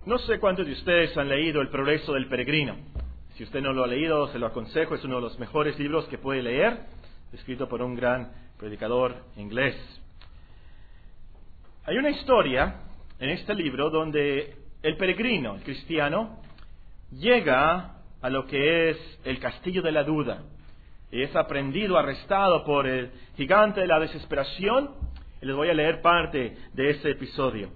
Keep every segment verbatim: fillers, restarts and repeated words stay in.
No sé cuántos de ustedes han leído El progreso del peregrino. Si usted no lo ha leído, se lo aconsejo, es uno de los mejores libros que puede leer, escrito por un gran predicador inglés. Hay una historia en este libro donde el peregrino, el cristiano, llega a lo que es el castillo de la duda. Y es aprendido, arrestado por el gigante de la desesperación. Y les voy a leer parte de ese episodio.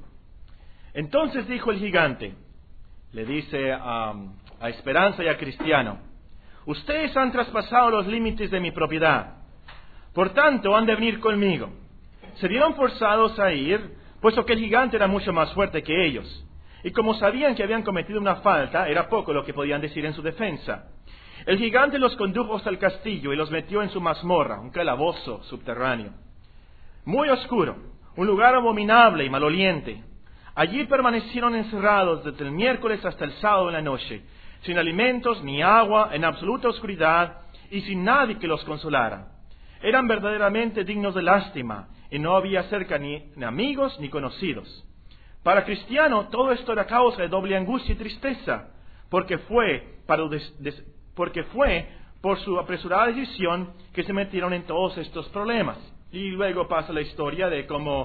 Entonces dijo el gigante, le dice a, a Esperanza y a Cristiano: ustedes han traspasado los límites de mi propiedad, por tanto han de venir conmigo. Se vieron forzados a ir, puesto que el gigante era mucho más fuerte que ellos. Y como sabían que habían cometido una falta, era poco lo que podían decir en su defensa. El gigante los condujo hasta el castillo y los metió en su mazmorra, un calabozo subterráneo, muy oscuro, un lugar abominable y maloliente. Allí permanecieron encerrados desde el miércoles hasta el sábado en la noche, sin alimentos ni agua, en absoluta oscuridad y sin nadie que los consolara. Eran verdaderamente dignos de lástima y no había cerca ni amigos ni conocidos. Para Cristiano todo esto era causa de doble angustia y tristeza, porque fue, para des, des, porque fue por su apresurada decisión que se metieron en todos estos problemas. Y luego pasa la historia de cómo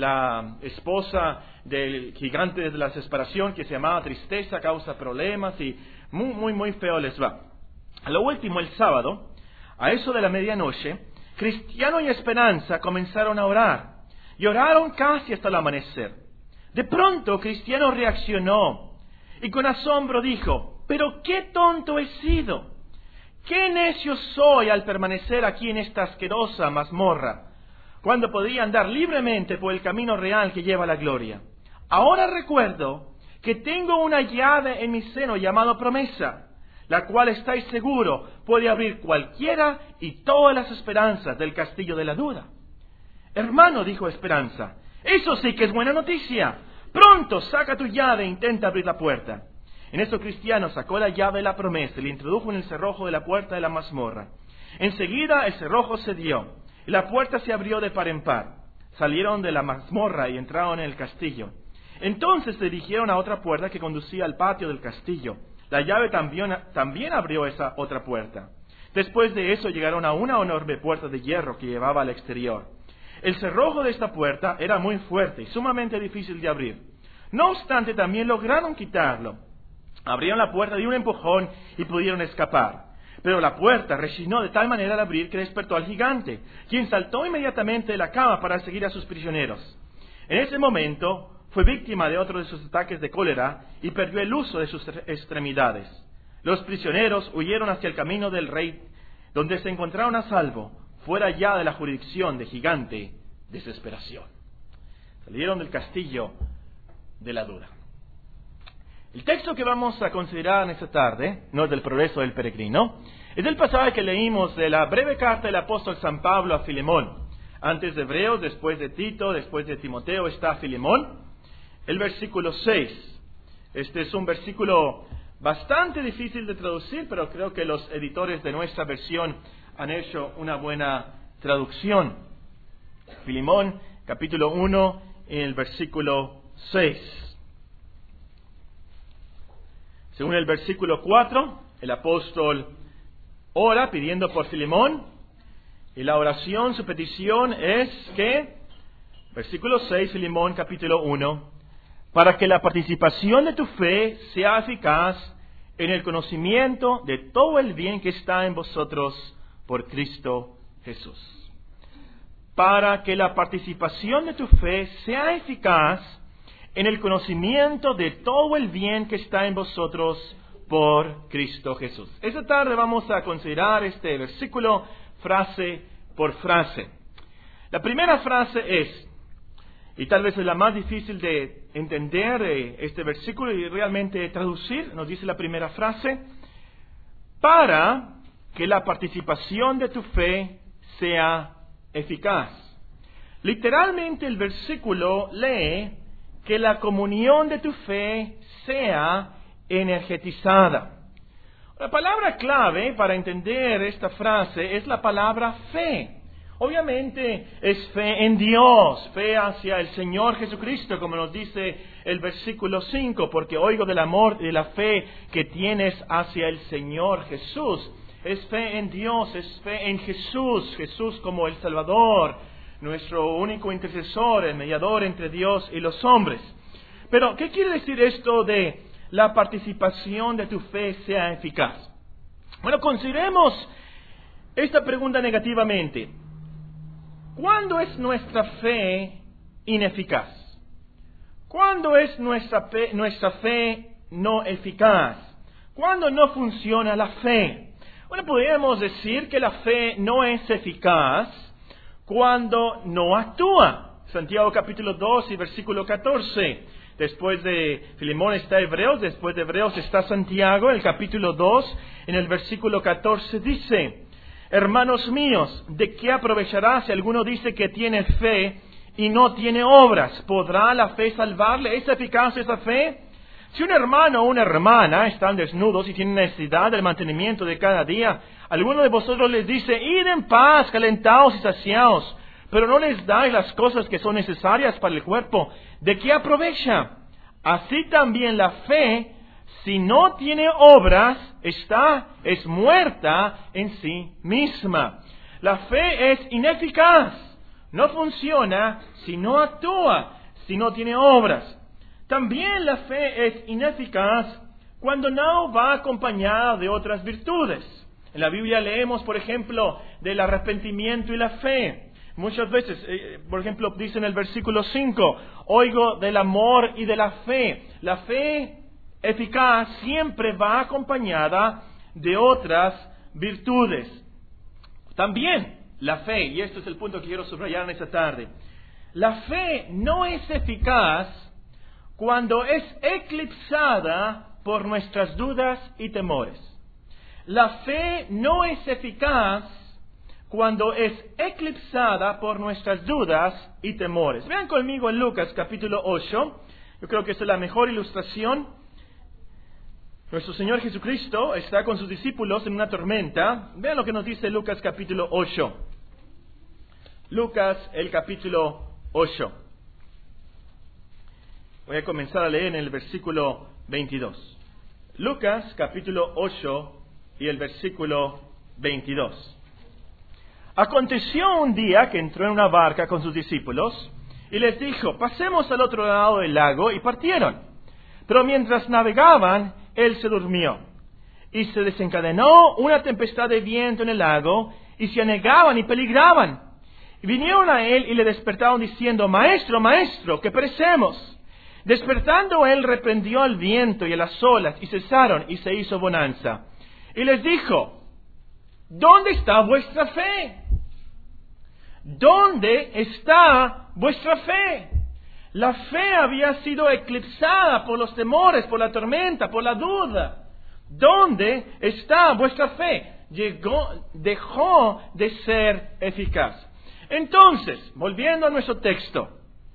la esposa del gigante de la desesperación, que se llamaba Tristeza, causa problemas y muy, muy, muy feo les va. A lo último, el sábado, a eso de la medianoche, Cristiano y Esperanza comenzaron a orar. Y oraron casi hasta el amanecer. De pronto, Cristiano reaccionó y con asombro dijo: «¡Pero qué tonto he sido! ¡Qué necio soy al permanecer aquí en esta asquerosa mazmorra, cuando podría andar libremente por el camino real que lleva a la gloria! Ahora recuerdo que tengo una llave en mi seno llamada promesa, la cual, estáis seguro, puede abrir cualquiera y todas las esperanzas del castillo de la duda». «Hermano», dijo Esperanza, «eso sí que es buena noticia. Pronto, saca tu llave e intenta abrir la puerta». En eso Cristiano sacó la llave de la promesa y la introdujo en el cerrojo de la puerta de la mazmorra. Enseguida el cerrojo cedió y la puerta se abrió de par en par. Salieron de la mazmorra y entraron en el castillo. Entonces se dirigieron a otra puerta que conducía al patio del castillo. La llave también, también abrió esa otra puerta. Después de eso llegaron a una enorme puerta de hierro que llevaba al exterior. El cerrojo de esta puerta era muy fuerte y sumamente difícil de abrir. No obstante, también lograron quitarlo. Abrieron la puerta de un empujón y pudieron escapar. Pero la puerta rechinó de tal manera al abrir que despertó al gigante, quien saltó inmediatamente de la cama para seguir a sus prisioneros. En ese momento fue víctima de otro de sus ataques de cólera y perdió el uso de sus extremidades. Los prisioneros huyeron hacia el camino del rey, donde se encontraron a salvo, fuera ya de la jurisdicción de gigante desesperación. Salieron del castillo de la duda. El texto que vamos a considerar en esta tarde, no es del progreso del peregrino, es del pasaje que leímos de la breve carta del apóstol San Pablo a Filemón. Antes de Hebreos, después de Tito, después de Timoteo está Filemón. El versículo seis. Este es un versículo bastante difícil de traducir, pero creo que los editores de nuestra versión han hecho una buena traducción. Filemón, capítulo uno, en el versículo seis. Según el versículo cuatro, el apóstol ora pidiendo por Filemón, y la oración, su petición es que, versículo seis, Filemón capítulo uno, para que la participación de tu fe sea eficaz en el conocimiento de todo el bien que está en vosotros por Cristo Jesús. Para que la participación de tu fe sea eficaz en el conocimiento de todo el bien que está en vosotros por Cristo Jesús. Esta tarde vamos a considerar este versículo frase por frase. La primera frase es, y tal vez es la más difícil de entender eh, este versículo y realmente traducir, nos dice la primera frase: para que la participación de tu fe sea eficaz. Literalmente el versículo lee que la comunión de tu fe sea energetizada. La palabra clave para entender esta frase es la palabra fe. Obviamente es fe en Dios, fe hacia el Señor Jesucristo, como nos dice el versículo cinco, porque oigo del amor y de la fe que tienes hacia el Señor Jesús. Es fe en Dios, es fe en Jesús, Jesús como el Salvador, nuestro único intercesor, el mediador entre Dios y los hombres. Pero, ¿qué quiere decir esto de la participación de tu fe sea eficaz? Bueno, consideremos esta pregunta negativamente. ¿Cuándo es nuestra fe ineficaz? ¿Cuándo es nuestra fe, nuestra fe no eficaz? ¿Cuándo no funciona la fe? Bueno, podríamos decir que la fe no es eficaz cuando no actúa. Santiago capítulo dos y versículo catorce. Después de Filemón está Hebreos, después de Hebreos está Santiago, el capítulo dos, en el versículo catorce dice: hermanos míos, ¿de qué aprovechará si alguno dice que tiene fe y no tiene obras? ¿Podrá la fe salvarle? ¿Es eficaz esa fe? Si un hermano o una hermana están desnudos y tienen necesidad del mantenimiento de cada día, alguno de vosotros les dice: id en paz, calentaos y saciaos, pero no les dais las cosas que son necesarias para el cuerpo, ¿de qué aprovecha? Así también la fe, si no tiene obras, está, es muerta en sí misma. La fe es ineficaz, no funciona si no actúa, si no tiene obras. También la fe es ineficaz cuando no va acompañada de otras virtudes. En la Biblia leemos, por ejemplo, del arrepentimiento y la fe. Muchas veces, eh, por ejemplo, dice en el versículo cinco, oigo del amor y de la fe. La fe eficaz siempre va acompañada de otras virtudes. También la fe, y este es el punto que quiero subrayar en esta tarde, la fe no es eficaz cuando es eclipsada por nuestras dudas y temores. La fe no es eficaz cuando es eclipsada por nuestras dudas y temores. Vean conmigo en Lucas capítulo ocho, yo creo que esta es la mejor ilustración. Nuestro Señor Jesucristo está con sus discípulos en una tormenta. Vean lo que nos dice Lucas capítulo ocho. Lucas el capítulo ocho. Voy a comenzar a leer en el versículo veintidós. Lucas capítulo ocho y el versículo veintidós. Aconteció un día que entró en una barca con sus discípulos y les dijo: pasemos al otro lado del lago, y partieron. Pero mientras navegaban, él se durmió. Y se desencadenó una tempestad de viento en el lago, y se anegaban y peligraban. Y vinieron a él y le despertaron diciendo: Maestro, maestro, que perecemos. Despertando él, reprendió al viento y a las olas, y cesaron, y se hizo bonanza. Y les dijo: ¿dónde está vuestra fe? ¿Dónde está vuestra fe? La fe había sido eclipsada por los temores, por la tormenta, por la duda. ¿Dónde está vuestra fe? Llegó, dejó de ser eficaz. Entonces, volviendo a nuestro texto,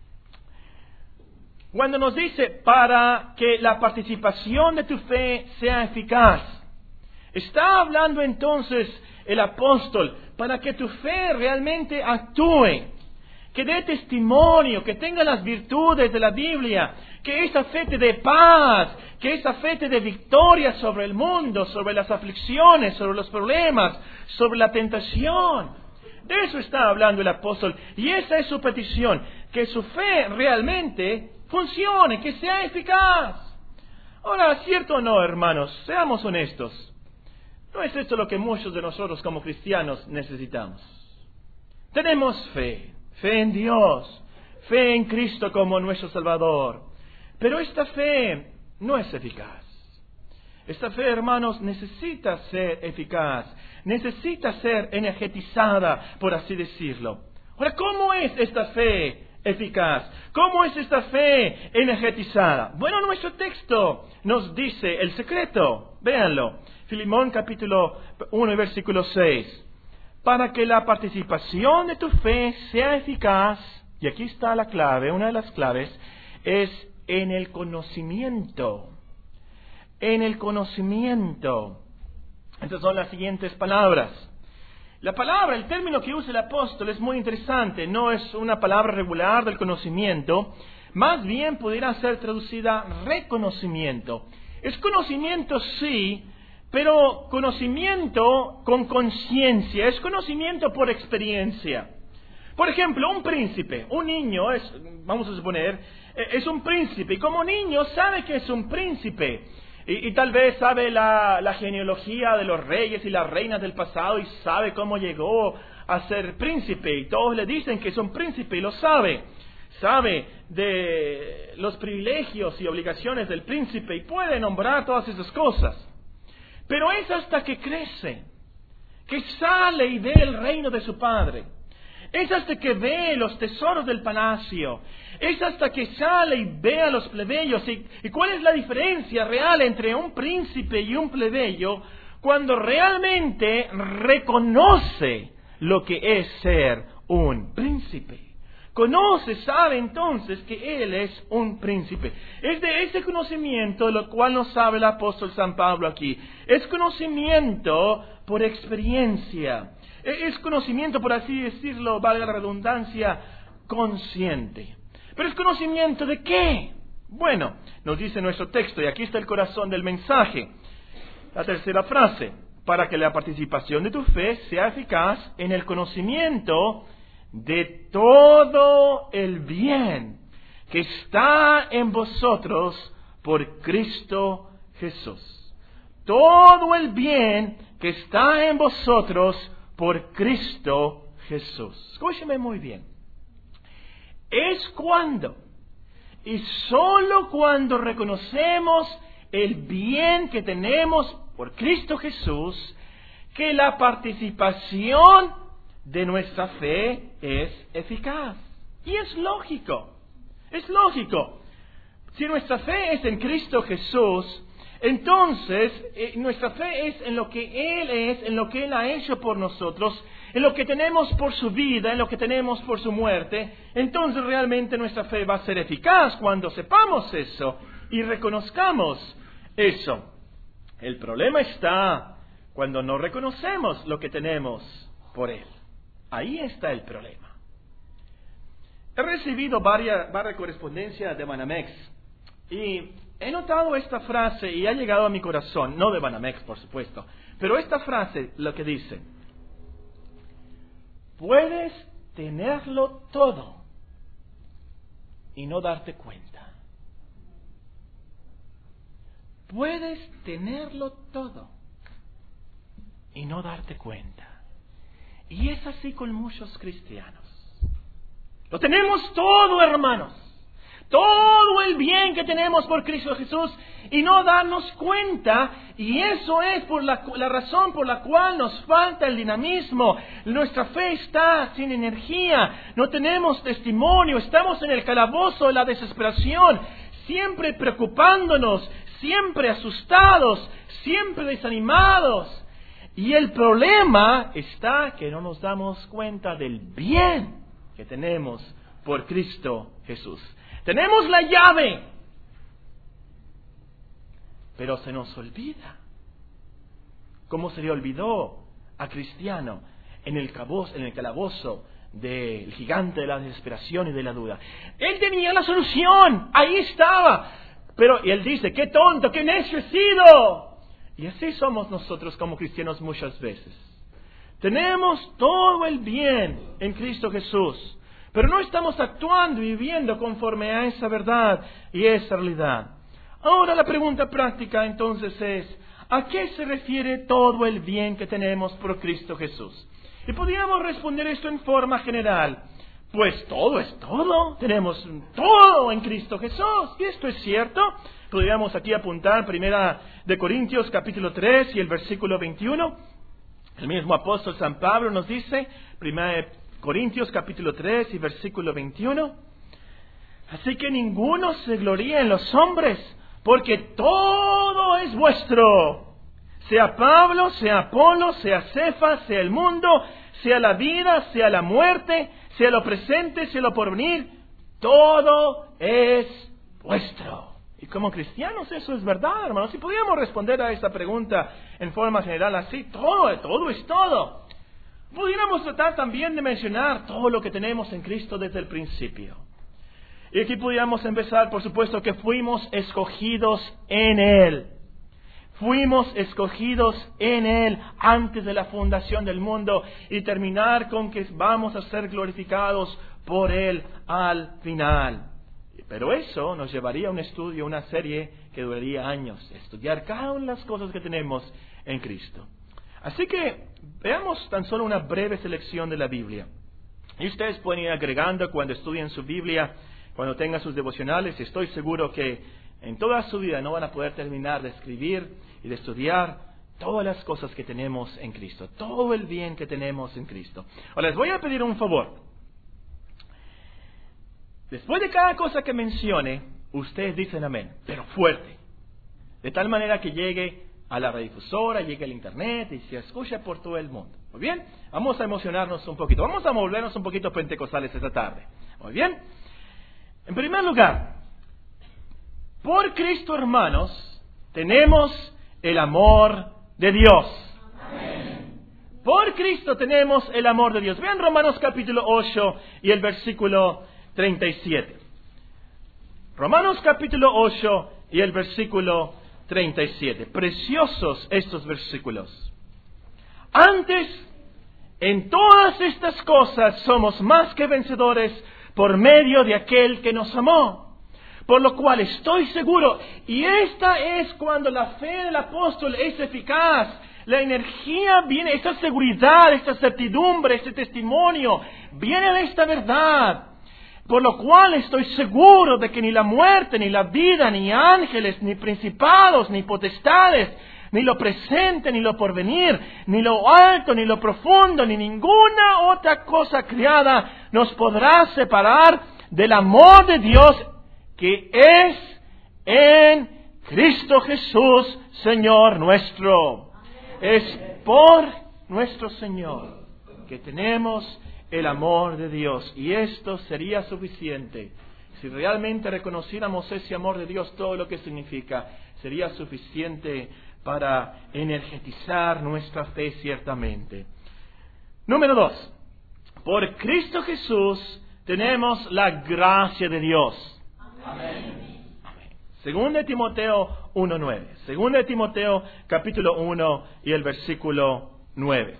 cuando nos dice para que la participación de tu fe sea eficaz, está hablando entonces el apóstol para que tu fe realmente actúe, que dé testimonio, que tenga las virtudes de la Biblia, que esa fe te dé paz, que esa fe te dé victoria sobre el mundo, sobre las aflicciones, sobre los problemas, sobre la tentación. De eso está hablando el apóstol, y esa es su petición, que su fe realmente funcione, que sea eficaz. Ahora, ¿cierto o no, hermanos? Seamos honestos. ¿No es esto lo que muchos de nosotros como cristianos necesitamos? Tenemos fe, fe en Dios, fe en Cristo como nuestro Salvador. Pero esta fe no es eficaz. Esta fe, hermanos, necesita ser eficaz, necesita ser energetizada, por así decirlo. Ahora, ¿cómo es esta fe eficaz? ¿Cómo es esta fe energetizada? Bueno, nuestro texto nos dice el secreto. Véanlo. Filemón capítulo uno y versículo seis. Para que la participación de tu fe sea eficaz, y aquí está la clave, una de las claves, es en el conocimiento. En el conocimiento. Estas son las siguientes palabras. La palabra, el término que usa el apóstol es muy interesante. No es una palabra regular del conocimiento. Más bien pudiera ser traducida reconocimiento. Es conocimiento, sí, pero conocimiento con conciencia. Es conocimiento por experiencia. Por ejemplo, un príncipe, un niño, es, vamos a suponer, es un príncipe. Y como niño sabe que es un príncipe. Y, y tal vez sabe la, la genealogía de los reyes y las reinas del pasado y sabe cómo llegó a ser príncipe. Y todos le dicen que es un príncipe y lo sabe. Sabe de los privilegios y obligaciones del príncipe y puede nombrar todas esas cosas. Pero es hasta que crece, que sale y ve el reino de su padre. Es hasta que ve los tesoros del palacio. Es hasta que sale y ve a los plebeyos. ¿Y, y cuál es la diferencia real entre un príncipe y un plebeyo? Cuando realmente reconoce lo que es ser un príncipe. Conoce, sabe entonces que él es un príncipe. Es de ese conocimiento de lo cual nos habla el apóstol San Pablo aquí. Es conocimiento por experiencia. Es conocimiento, por así decirlo, valga la redundancia, consciente. Pero es conocimiento de qué? Bueno, nos dice nuestro texto, y aquí está el corazón del mensaje. La tercera frase, para que la participación de tu fe sea eficaz en el conocimiento de todo el bien que está en vosotros por Cristo Jesús. Todo el bien que está en vosotros por Cristo Jesús. Escúcheme muy bien. Es cuando, y solo cuando reconocemos el bien que tenemos por Cristo Jesús, que la participación de nuestra fe es eficaz. Y es lógico, es lógico. Si nuestra fe es en Cristo Jesús, entonces eh, nuestra fe es en lo que Él es, en lo que Él ha hecho por nosotros, en lo que tenemos por su vida, en lo que tenemos por su muerte. Entonces realmente nuestra fe va a ser eficaz cuando sepamos eso y reconozcamos eso. El problema está cuando no reconocemos lo que tenemos por Él. Ahí está el problema. He recibido varias, varias correspondencias de Banamex y he notado esta frase y ha llegado a mi corazón, no de Banamex, por supuesto, pero esta frase, lo que dice: puedes tenerlo todo y no darte cuenta. Puedes tenerlo todo y no darte cuenta. Y es así con muchos cristianos. Lo tenemos todo, hermanos. Todo el bien que tenemos por Cristo Jesús y no darnos cuenta. Y eso es por la, la razón por la cual nos falta el dinamismo. Nuestra fe está sin energía. No tenemos testimonio. Estamos en el calabozo de la desesperación. Siempre preocupándonos. Siempre asustados. Siempre desanimados. Y el problema está que no nos damos cuenta del bien que tenemos por Cristo Jesús. Tenemos la llave, pero se nos olvida. ¿Cómo se le olvidó a Cristiano en el calabozo, en el calabozo del gigante de la desesperación y de la duda? Él tenía la solución, ahí estaba. Pero y él dice: ¡qué tonto, qué necio he sido! Y así somos nosotros como cristianos muchas veces. Tenemos todo el bien en Cristo Jesús, pero no estamos actuando y viviendo conforme a esa verdad y esa realidad. Ahora la pregunta práctica entonces es: ¿a qué se refiere todo el bien que tenemos por Cristo Jesús? Y podríamos responder esto en forma general. Pues todo es todo, tenemos todo en Cristo Jesús, y esto es cierto. Podríamos aquí apuntar Primera de Corintios capítulo tres y el versículo veintiuno. El mismo apóstol San Pablo nos dice, Primera de Corintios capítulo tres y versículo veintiuno: así que ninguno se gloríe en los hombres, porque todo es vuestro. Sea Pablo, sea Apolo, sea Cefas, sea el mundo, sea la vida, sea la muerte, sea lo presente, sea lo porvenir, todo es vuestro. Y como cristianos eso es verdad, hermanos. Si pudiéramos responder a esta pregunta en forma general así, todo, todo es todo. Pudiéramos tratar también de mencionar todo lo que tenemos en Cristo desde el principio. Y aquí pudiéramos empezar, por supuesto, que fuimos escogidos en Él. Fuimos escogidos en Él antes de la fundación del mundo, y terminar con que vamos a ser glorificados por Él al final. Pero eso nos llevaría a un estudio, una serie que duraría años, estudiar cada una de las cosas que tenemos en Cristo. Así que veamos tan solo una breve selección de la Biblia. Y ustedes pueden ir agregando cuando estudien su Biblia, cuando tengan sus devocionales. Estoy seguro que en toda su vida no van a poder terminar de escribir y de estudiar todas las cosas que tenemos en Cristo, todo el bien que tenemos en Cristo. Ahora les voy a pedir un favor. Después de cada cosa que mencione, ustedes dicen amén, pero fuerte. De tal manera que llegue a la radiodifusora, llegue al internet y se escuche por todo el mundo. Muy bien, vamos a emocionarnos un poquito. Vamos a volvernos un poquito pentecostales esta tarde. Muy bien. En primer lugar, por Cristo, hermanos, tenemos el amor de Dios. Amén. Por Cristo tenemos el amor de Dios. Vean Romanos capítulo ocho y el versículo treinta y siete. Romanos capítulo ocho y el versículo treinta y siete. Preciosos estos versículos. Antes, en todas estas cosas somos más que vencedores por medio de aquel que nos amó. Por lo cual estoy seguro, y esta es cuando la fe del apóstol es eficaz, la energía viene, esta seguridad, esta certidumbre, este testimonio, viene de esta verdad. Por lo cual estoy seguro de que ni la muerte, ni la vida, ni ángeles, ni principados, ni potestades, ni lo presente, ni lo porvenir, ni lo alto, ni lo profundo, ni ninguna otra cosa creada nos podrá separar del amor de Dios que es en Cristo Jesús, Señor nuestro. Es por nuestro Señor que tenemos el amor de Dios. Y esto sería suficiente. Si realmente reconociéramos ese amor de Dios, todo lo que significa, sería suficiente para energetizar nuestra fe ciertamente. Número dos. Por Cristo Jesús tenemos la gracia de Dios. Amén. Amén. Segunda de Timoteo uno nueve. Segunda de Timoteo capítulo uno y el versículo nueve.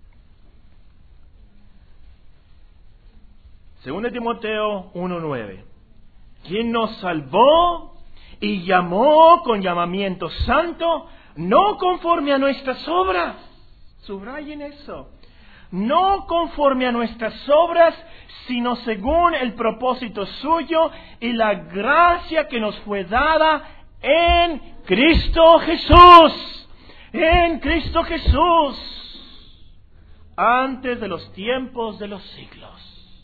Segunda de Timoteo uno nueve. Quien nos salvó y llamó con llamamiento santo, no conforme a nuestras obras. Subrayen eso. No conforme a nuestras obras, sino según el propósito suyo y la gracia que nos fue dada en Cristo Jesús. En Cristo Jesús. Antes de los tiempos de los siglos.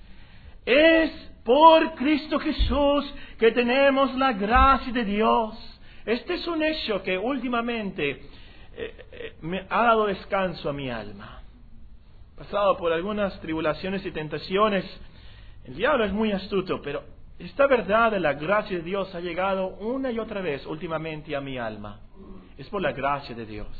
Es por Cristo Jesús que tenemos la gracia de Dios. Este es un hecho que últimamente eh, eh, me ha dado descanso a mi alma. Pasado por algunas tribulaciones y tentaciones, el diablo es muy astuto, pero esta verdad de la gracia de Dios ha llegado una y otra vez últimamente a mi alma. Es por la gracia de Dios.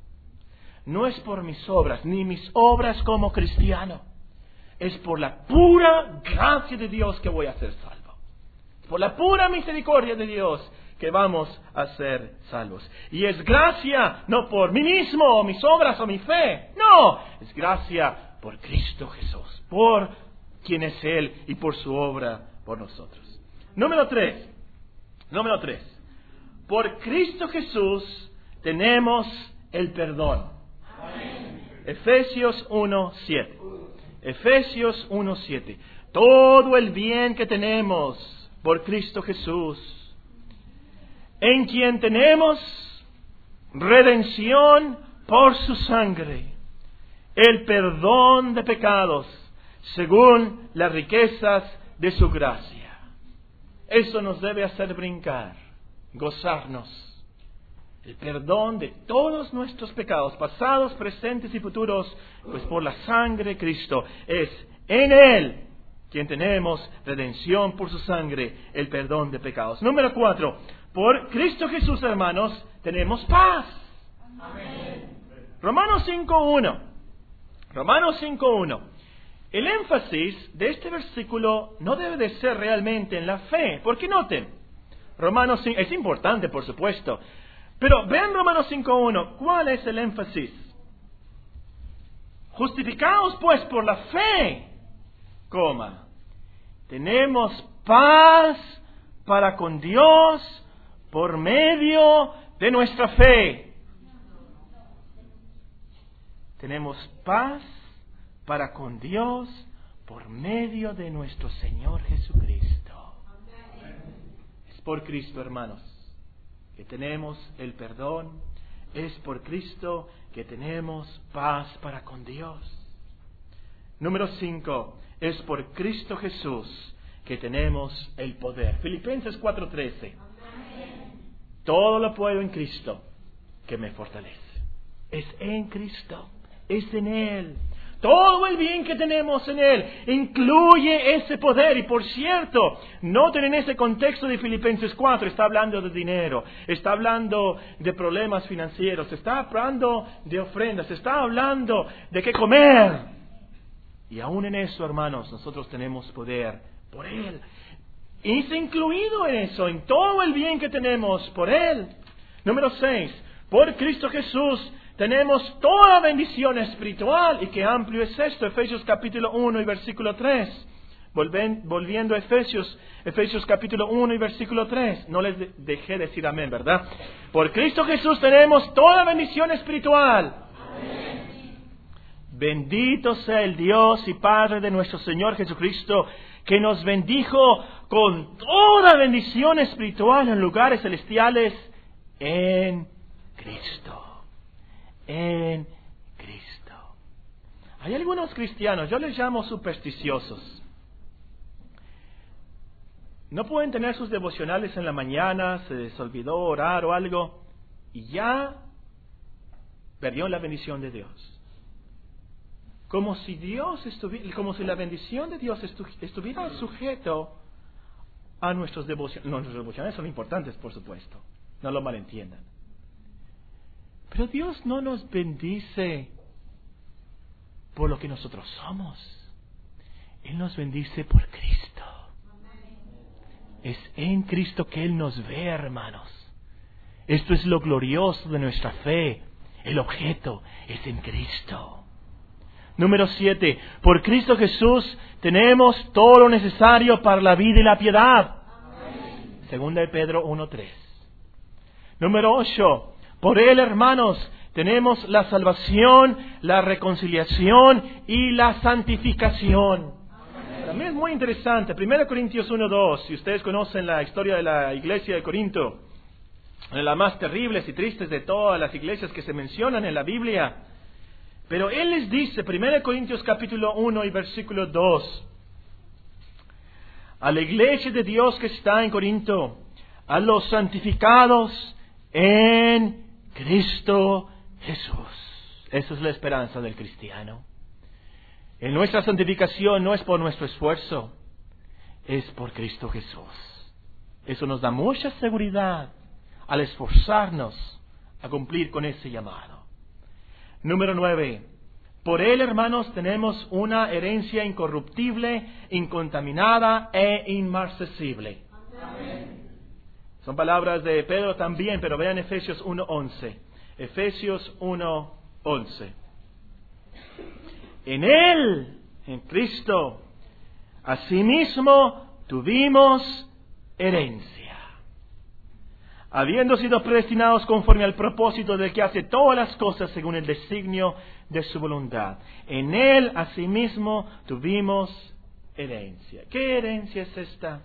No es por mis obras, ni mis obras como cristiano. Es por la pura gracia de Dios que voy a ser salvo. Por la pura misericordia de Dios que vamos a ser salvos. Y es gracia no por mí mismo, o mis obras, o mi fe. No, es gracia por Cristo Jesús, por quien es Él y por su obra por nosotros. Número tres. Número tres. Por Cristo Jesús tenemos el perdón. Amén. Efesios uno siete. Efesios uno siete. Todo el bien que tenemos por Cristo Jesús, en quien tenemos redención por su sangre, el perdón de pecados, según las riquezas de su gracia. Eso nos debe hacer brincar, gozarnos. El perdón de todos nuestros pecados, pasados, presentes y futuros, pues por la sangre de Cristo. Es en Él quien tenemos redención por su sangre, el perdón de pecados. Número cuatro. Por Cristo Jesús, hermanos, tenemos paz. Amén. Romanos cinco uno. Romanos cinco uno. El énfasis de este versículo no debe de ser realmente en la fe, porque noten, Romanos cinco, es importante por supuesto, pero vean Romanos cinco uno, ¿cuál es el énfasis? Justificados pues por la fe, coma, tenemos paz para con Dios por medio de nuestra fe. Tenemos paz para con Dios por medio de nuestro Señor Jesucristo. Es por Cristo, hermanos, que tenemos el perdón. Es por Cristo que tenemos paz para con Dios. Número cinco. Es por Cristo Jesús que tenemos el poder. Filipenses cuatro trece. Todo lo puedo en Cristo que me fortalece. Es en Cristo. Es en Él. Todo el bien que tenemos en Él incluye ese poder. Y por cierto, noten en ese contexto de Filipenses cuatro, está hablando de dinero, está hablando de problemas financieros, está hablando de ofrendas, está hablando de qué comer. Y aún en eso, hermanos, nosotros tenemos poder por Él. Y es incluido en eso, en todo el bien que tenemos por Él. Número seis, por Cristo Jesús tenemos toda bendición espiritual. Y qué amplio es esto. Efesios capítulo uno y versículo tres. Volven, volviendo a Efesios, Efesios capítulo uno y versículo tres. No les de, dejé decir amén, ¿verdad? Por Cristo Jesús tenemos toda bendición espiritual. Amén. Bendito sea el Dios y Padre de nuestro Señor Jesucristo, que nos bendijo con toda bendición espiritual en lugares celestiales en Cristo. En Cristo. Hay algunos cristianos, yo les llamo supersticiosos. No pueden tener sus devocionales en la mañana, se les olvidó orar o algo, y ya perdió la bendición de Dios. Como si Dios estuviera, como si la bendición de Dios estu, estuviera sujeto a nuestros devocionales. No, nuestros devocionales son importantes, por supuesto. No lo malentiendan. Pero Dios no nos bendice por lo que nosotros somos. Él nos bendice por Cristo. Es en Cristo que Él nos ve, hermanos. Esto es lo glorioso de nuestra fe. El objeto es en Cristo. Número siete. Por Cristo Jesús tenemos todo lo necesario para la vida y la piedad. Amén. Segunda de Pedro uno tres. Número ocho. Por Él, hermanos, tenemos la salvación, la reconciliación y la santificación. Amén. También es muy interesante. Primera Corintios uno dos. Si ustedes conocen la historia de la iglesia de Corinto, de las más terribles y tristes de todas las iglesias que se mencionan en la Biblia. Pero Él les dice, Primera Corintios capítulo uno y versículo dos, a la iglesia de Dios que está en Corinto, a los santificados en Cristo Jesús. Esa es la esperanza del cristiano. En nuestra santificación no es por nuestro esfuerzo, es por Cristo Jesús. Eso nos da mucha seguridad al esforzarnos a cumplir con ese llamado. Número nueve. Por Él, hermanos, tenemos una herencia incorruptible, incontaminada e inmarcesible. Amén. Son palabras de Pedro también, pero vean Efesios uno once. Efesios uno once. En Él, en Cristo, asimismo tuvimos herencia, habiendo sido predestinados conforme al propósito del que hace todas las cosas según el designio de su voluntad. En Él, asimismo, tuvimos herencia. ¿Qué herencia es esta?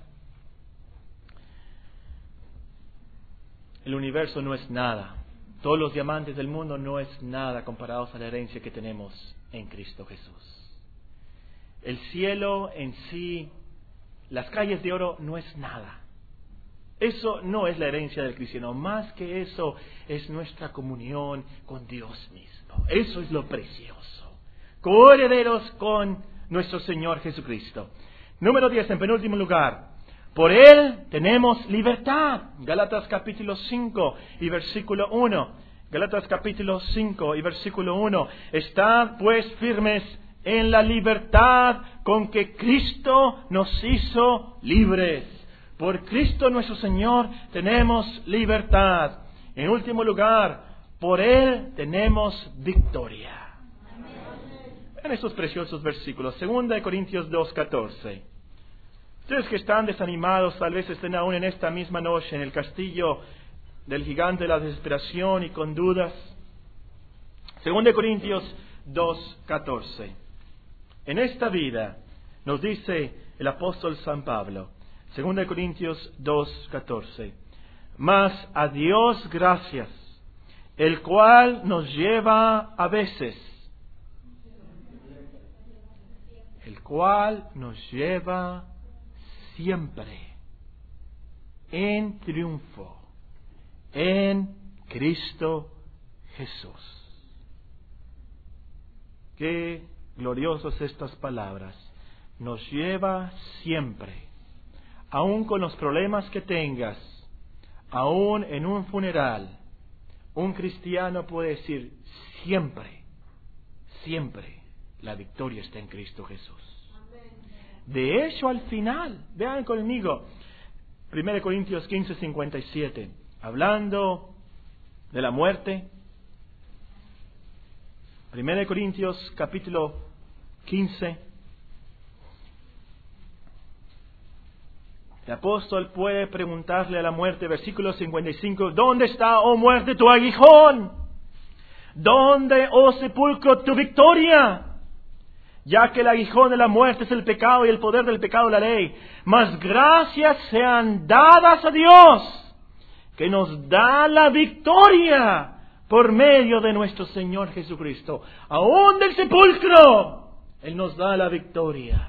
El universo no es nada. Todos los diamantes del mundo no es nada comparados a la herencia que tenemos en Cristo Jesús. El cielo en sí, las calles de oro, no es nada. Eso no es la herencia del cristiano. Más que eso es nuestra comunión con Dios mismo. Eso es lo precioso. Coherederos con nuestro Señor Jesucristo. Número diez, en penúltimo lugar. Por Él tenemos libertad. Gálatas capítulo cinco y versículo uno. Gálatas capítulo cinco y versículo uno. Estad pues firmes en la libertad con que Cristo nos hizo libres. Por Cristo nuestro Señor tenemos libertad. En último lugar, por Él tenemos victoria. Vean estos preciosos versículos. Segunda de Corintios dos, catorce. Ustedes que están desanimados, tal vez estén aún en esta misma noche en el castillo del gigante de la desesperación y con dudas. Segunda de Corintios dos, catorce. En esta vida, nos dice el apóstol San Pablo, Segunda de Corintios dos, catorce, mas a Dios gracias, el cual nos lleva a veces, el cual nos lleva siempre en triunfo en Cristo Jesús. Qué gloriosas estas palabras. Nos lleva siempre, aun con los problemas que tengas, aun en un funeral. Un cristiano puede decir siempre, siempre la victoria está en Cristo Jesús. De hecho, al final, vean conmigo, Primera de Corintios quince, cincuenta y siete, hablando de la muerte. Primera de Corintios capítulo quince. El apóstol puede preguntarle a la muerte, versículo cincuenta y cinco, ¿dónde está, oh muerte, tu aguijón? ¿Dónde, oh sepulcro, tu victoria? Ya que el aguijón de la muerte es el pecado y el poder del pecado la ley. Mas gracias sean dadas a Dios, que nos da la victoria por medio de nuestro Señor Jesucristo. Aún del sepulcro, Él nos da la victoria.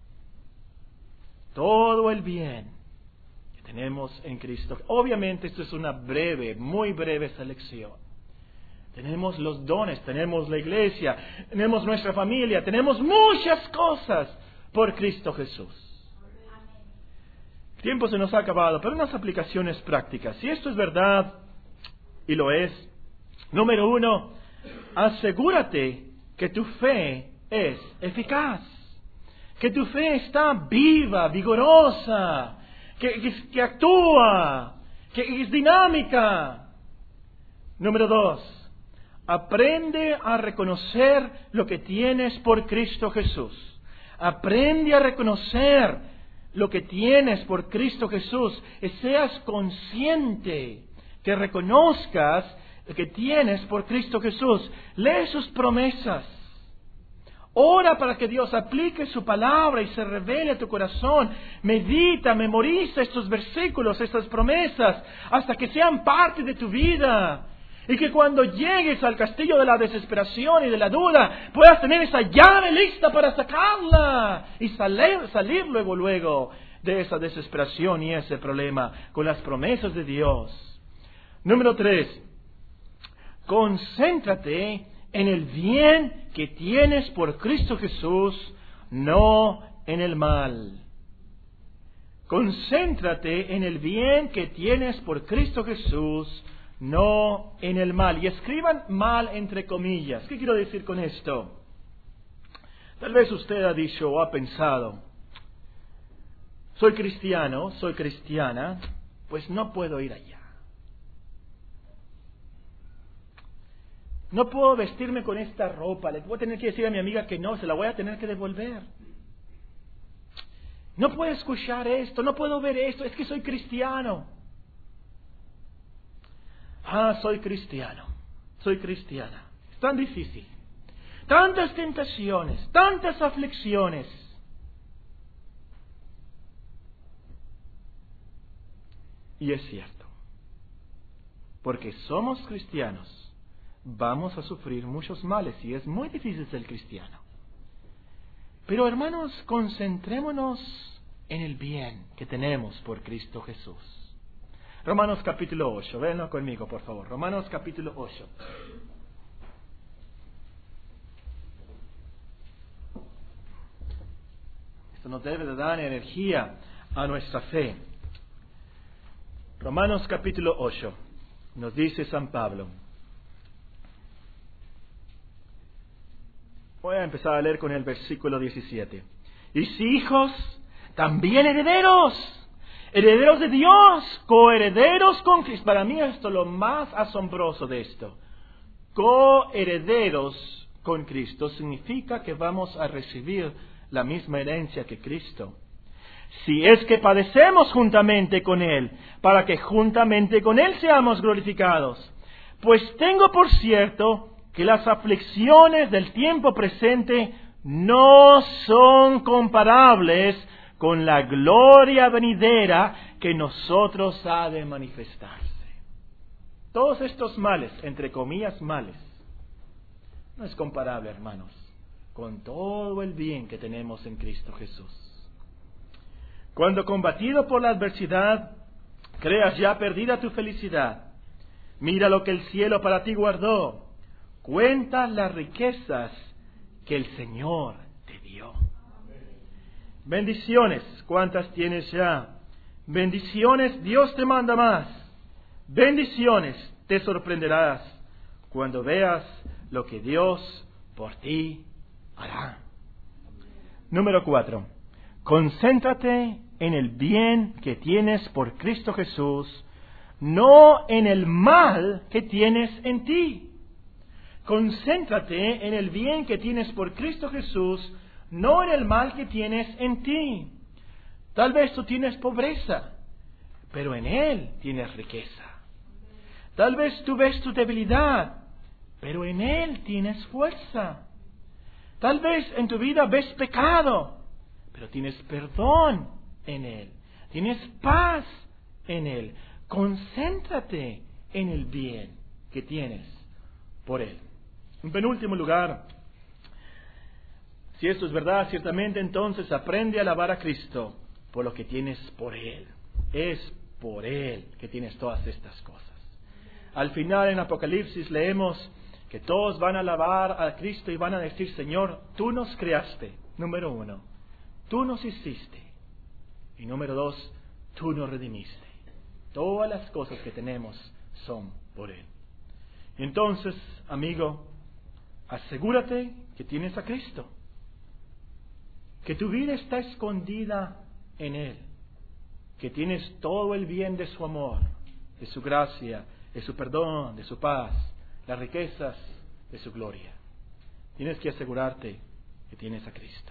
Todo el bien que tenemos en Cristo. Obviamente esto es una breve, muy breve selección. Tenemos los dones, tenemos la iglesia, tenemos nuestra familia, tenemos muchas cosas por Cristo Jesús. El tiempo se nos ha acabado, pero unas aplicaciones prácticas. Si esto es verdad, y lo es, número uno, asegúrate que tu fe es eficaz. Que tu fe está viva, vigorosa, que, que, que actúa, que es dinámica. Número dos, aprende a reconocer lo que tienes por Cristo Jesús. Aprende a reconocer lo que tienes por Cristo Jesús. Y seas consciente, que reconozcas lo que tienes por Cristo Jesús. Lee sus promesas. Ora para que Dios aplique su palabra y se revele a tu corazón. Medita, memoriza estos versículos, estas promesas, hasta que sean parte de tu vida. Y que cuando llegues al castillo de la desesperación y de la duda, puedas tener esa llave lista para sacarla y salir, salir luego, luego de esa desesperación y ese problema con las promesas de Dios. Número tres, concéntrate en el bien que tienes por Cristo Jesús, no en el mal. Concéntrate en el bien que tienes por Cristo Jesús, no en el mal. Y escriban mal entre comillas. ¿Qué quiero decir con esto? Tal vez usted ha dicho o ha pensado, soy cristiano, soy cristiana, pues no puedo ir allá. No puedo vestirme con esta ropa. Le voy a tener que decir a mi amiga que no, se la voy a tener que devolver. No puedo escuchar esto, no puedo ver esto, es que soy cristiano. Ah, soy cristiano, soy cristiana. Es tan difícil. Tantas tentaciones, tantas aflicciones. Y es cierto, porque somos cristianos, vamos a sufrir muchos males y es muy difícil ser cristiano. Pero hermanos, concentrémonos en el bien que tenemos por Cristo Jesús. Romanos capítulo ocho, véanlo conmigo por favor. Romanos capítulo ocho. Esto nos debe de dar energía a nuestra fe. Romanos capítulo ocho, nos dice San Pablo, Voy a empezar a leer con el versículo diecisiete. Y si hijos, también herederos, herederos de Dios, coherederos con Cristo. Para mí esto es lo más asombroso de esto. Coherederos con Cristo significa que vamos a recibir la misma herencia que Cristo. Si es que padecemos juntamente con Él, para que juntamente con Él seamos glorificados. Pues tengo por cierto que las aflicciones del tiempo presente no son comparables con la gloria venidera que nosotros ha de manifestarse. Todos estos males, entre comillas males, no es comparable, hermanos, con todo el bien que tenemos en Cristo Jesús. Cuando combatido por la adversidad, creas ya perdida tu felicidad, mira lo que el cielo para ti guardó, cuenta las riquezas que el Señor te dio. Bendiciones, ¿cuántas tienes ya? Bendiciones, Dios te manda más. Bendiciones, te sorprenderás cuando veas lo que Dios por ti hará. Número cuatro. Concéntrate en el bien que tienes por Cristo Jesús, no en el mal que tienes en ti. Concéntrate en el bien que tienes por Cristo Jesús, no en el mal que tienes en ti. Tal vez tú tienes pobreza, pero en Él tienes riqueza. Tal vez tú ves tu debilidad, pero en Él tienes fuerza. Tal vez en tu vida ves pecado, pero tienes perdón en Él. Tienes paz en Él. Concéntrate en el bien que tienes por Él. En penúltimo lugar, si esto es verdad, ciertamente entonces aprende a alabar a Cristo por lo que tienes por Él. Es por Él que tienes todas estas cosas. Al final en Apocalipsis leemos que todos van a alabar a Cristo y van a decir: Señor, tú nos creaste, número uno. Tú nos hiciste. Y número dos, tú nos redimiste. Todas las cosas que tenemos son por Él. Entonces, amigo, asegúrate que tienes a Cristo. Que tu vida está escondida en Él. Que tienes todo el bien de su amor, de su gracia, de su perdón, de su paz, las riquezas de su gloria. Tienes que asegurarte que tienes a Cristo.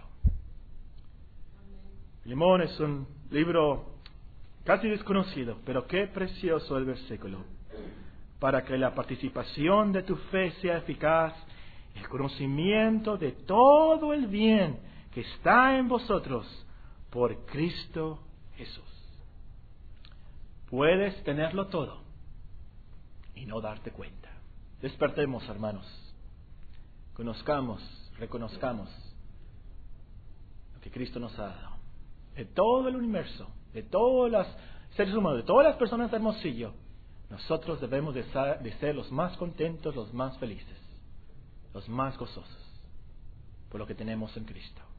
Filemón es un libro casi desconocido, pero qué precioso el versículo. Para que la participación de tu fe sea eficaz, el conocimiento de todo el bien que está en vosotros por Cristo Jesús. Puedes tenerlo todo y no darte cuenta. Despertemos, hermanos. Conozcamos, reconozcamos lo que Cristo nos ha dado. De todo el universo, de todos los seres humanos, de todas las personas de Hermosillo, nosotros debemos de ser, de ser los más contentos, los más felices, los más gozosos por lo que tenemos en Cristo.